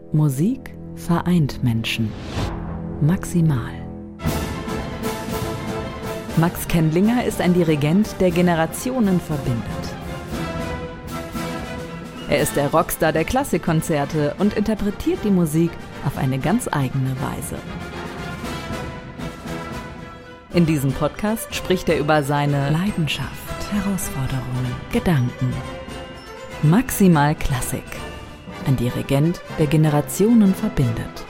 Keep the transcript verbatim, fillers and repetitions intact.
Musik vereint Menschen. Maximal. Max Kendlinger ist ein Dirigent, der Generationen verbindet. Er ist der Rockstar der Klassikkonzerte und interpretiert die Musik auf eine ganz eigene Weise. In diesem Podcast spricht er über seine Leidenschaft, Herausforderungen, Gedanken. Maximal Klassik. Ein Dirigent, der Generationen verbindet.